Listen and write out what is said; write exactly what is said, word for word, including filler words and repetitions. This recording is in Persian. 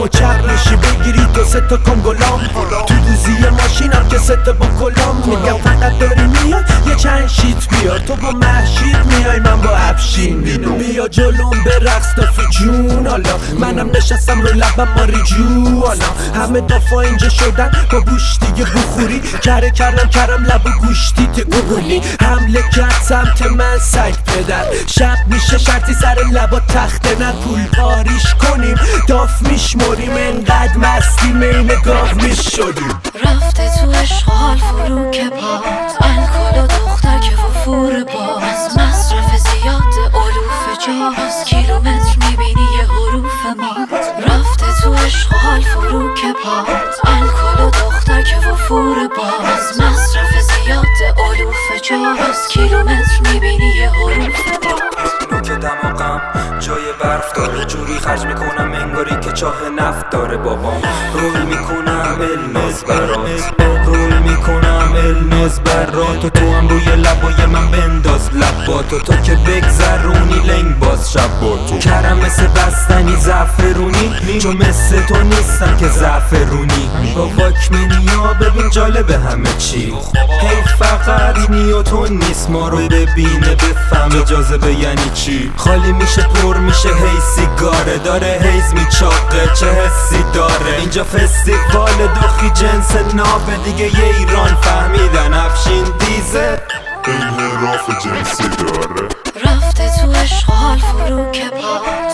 و چپ میشی بگیری دو سه تا کنگلام. تو دوزی ماشینم که سه تا با کلام. میگم فقط داری میای یه چند شیت بیار، تو با محشید میای من با افشین. بیا جلوم به رقص دافی جون، حالا منم نشستم رو لبم ماری جو. حالا همه دافا اینجا شدن با بوش دیگه بخوری، کره کردم کرم لب و گوشتی تگونی. حمله کرد سمت من سگ پدر، شب میشه شرطی سر لبا تخته نه پول پاریش کنیم. داف میشمریم انقدر مستیم این گاو میشدیم. رفته تو عشق حال فرو که پات، الکل و دختر که فور باز. مصرف زیاد علوف جاست، کیلومتر میبینی یه حروف مات. رفته تو عشق حال فرو که پات، الکل و دختر که فور باز. مصرف زیاد علوف جاست، کیلومتر میبینی یه حروف مات. نوک دماغم جای برف داره، جوری خرج میکنم انگاری که چاه نفت داره. بابام رول میکنم علمز برات، رول میکنم علمز برات. و تو هم روی لبای من بنداز لباتو، تو که بگذرونی لنگ باز شباتو. کرم مثل بستنی زعفرونی، چون مثل تو نیستم که زعفرونی. با واکمنیا ببین جالبه همه چی، هی فقط نیوتون نیست ما رو ببینه بفهم جاذبه یعنی چی. خالی میشه پر میشه هی سیگاره داره، هیز میچاقه چه حسی داره. اینجا فستیوال دخی جنس نابه دیگه یه ایران فهمیدن افشین دیزه انحراف جنسی داره. رفته تو عشق حال فرو که پات،